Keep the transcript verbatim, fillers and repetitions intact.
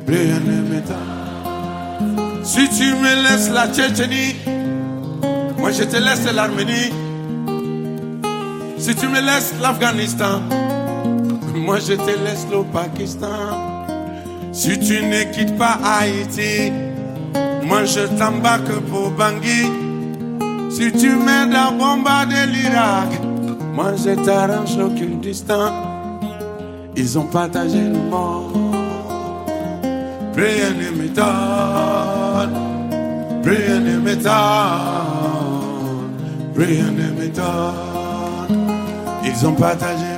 rien ne m'étonne. Si tu me laisses la Tchétchénie, moi je te laisse l'Arménie. Si tu me laisses l'Afghanistan, moi je te laisse le Pakistan. Si tu ne quittes pas Haïti, moi je t'embarque pour Bangui. Si tu m'aides à bombarder l'Irak, moi je t'arrange le Kurdistan. Ils ont partagé le monde. Rien ne m'étonne, rien ne m'étonne, rien ne m'étonne. Ils ont partagé